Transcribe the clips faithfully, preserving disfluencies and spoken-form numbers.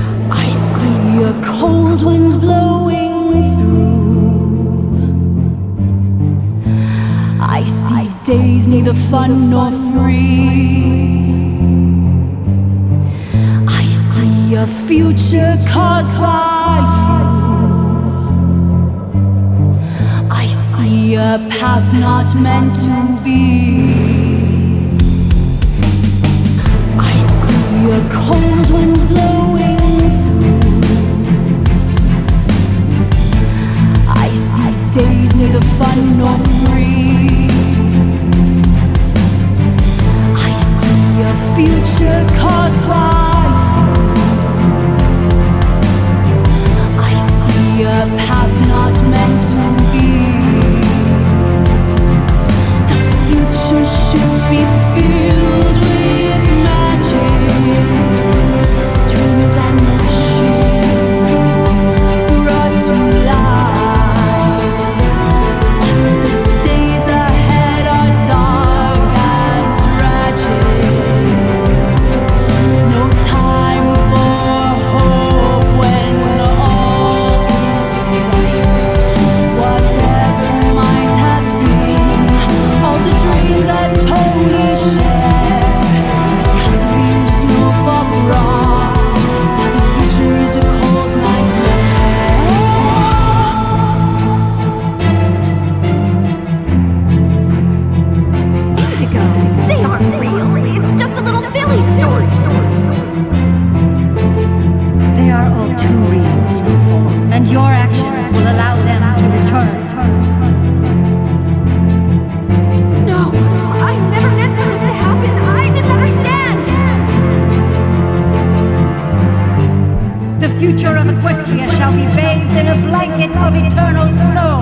I see a cold wind blowing through. I see days neither fun nor free. I see a future caused by you. I see a path not meant to be. I see a cold wind blowing through. I see days neither fun nor free. I see a future caused by you. I see a path not meant to be. The future should be filled with magic, dreams and wishes brought to life. The days ahead are dark and tragic. No time for hope when all is strife. Whatever might have been, all the dreams that ponies share, because of you, snowfall frost. Now the future is a cold nightmare. Indigos, they aren't real. It's just a little Philly story. They are all too real, Snowfall, and your actions will allow them to return. No, I never meant for this to happen. I didn't understand. The future of Equestria shall be bathed in a blanket of eternal snow.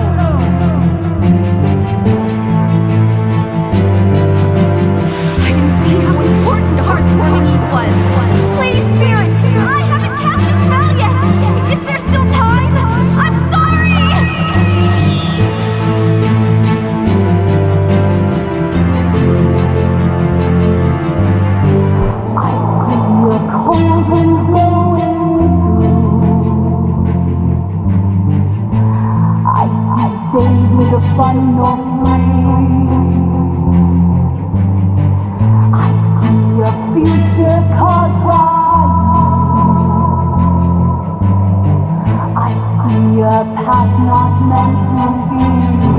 I didn't see how important Heartswarming Eve was. Lady Spirit, I haven't cast a spell yet. Is there still time? I'm sorry. I see a cold wind blowing through. I see days neither fun nor free. I see a future caused by you. I see a path not meant to be.